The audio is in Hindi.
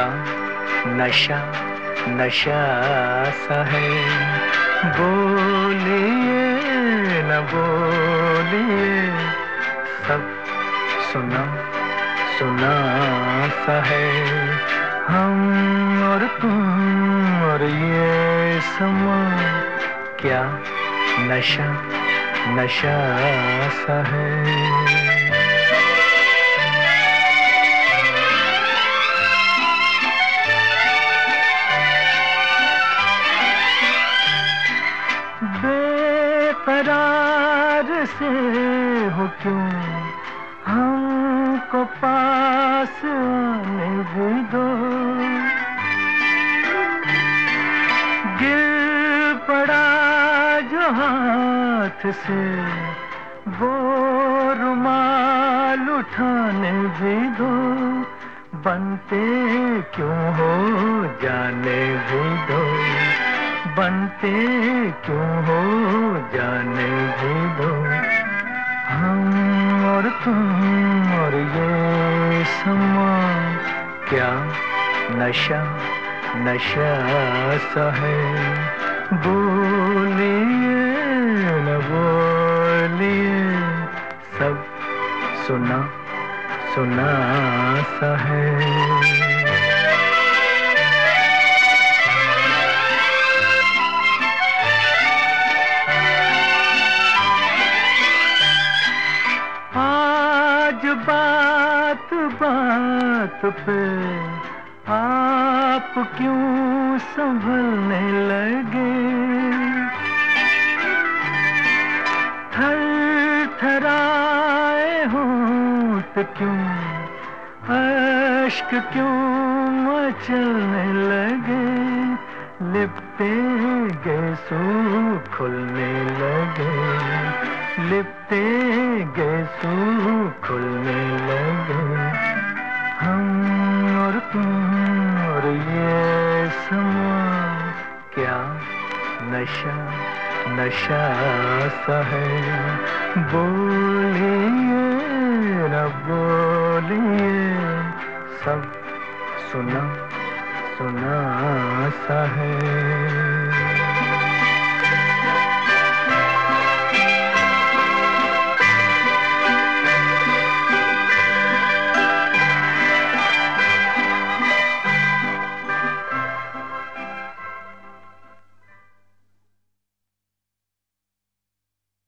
क्या नशा नशा सा है। बोलिए न बोलिए, सब सुना सुना सा है। हम और तुम और ये समा, क्या नशा नशा सा है। बेकरार से हो क्यों, हमको पास आने भी दो। गिर पड़ा जो हाथ से, वो रुमाल उठाने भी दो। बनते क्यों हो जाने भी दो, बनते क्यों हो जाने भी दो। हम और तुम और ये समा, क्या नशा नशा सा है। बोलिए न बोलिए, सब सुना सुना सा है। आज बात बात पे आप क्यों संभलने लगे। थर थराए होंठ क्यों, अश्क क्यों मचलने लगे। लिपटे गेसू खुलने लगे, लिपटे गेसू खुलने लगे। हम और तुम और ये समा, क्या नशा नशा सा है। बोलिए न बोलिए, सब सुना सुना सा है।